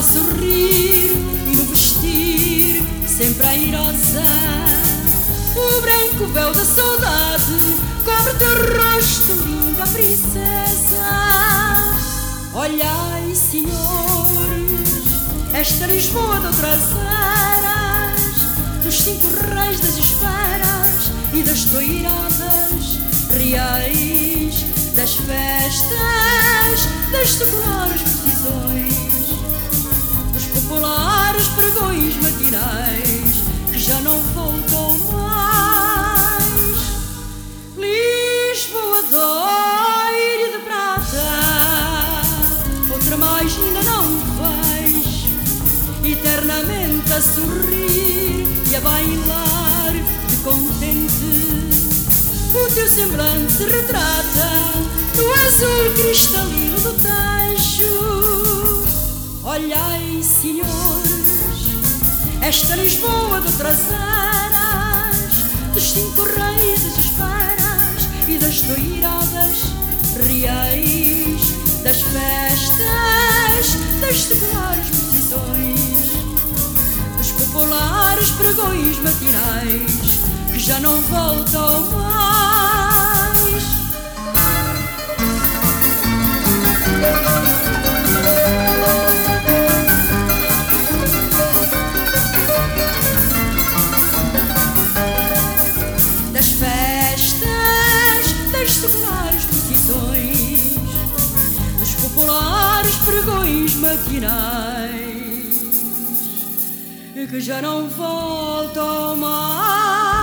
sorrir e no vestir sempre airosa. O branco véu da saudade cobre teu rosto, linda princesa. Olhai, senhores, esta Lisboa de outras eras, dos 5 reis, das esferas e das toiradas reais, das festas, das seculares procissões, dos populares pregões matinais que já não voltam mais. Lisboa doire de prata, outra mais linda não vejo, eternamente a sorrir e a bailar de contente. O teu semblante retrata no azul cristalino do Tejo. Olhai, senhores, esta Lisboa de outras eras, dos 5 reis, das esferas e das toiradas reais, das festas, das seculares procissões, dos populares pregões matinais que já não voltam mais. Das festas, das seculares procissões, dos populares pregões matinais que já não voltam mais.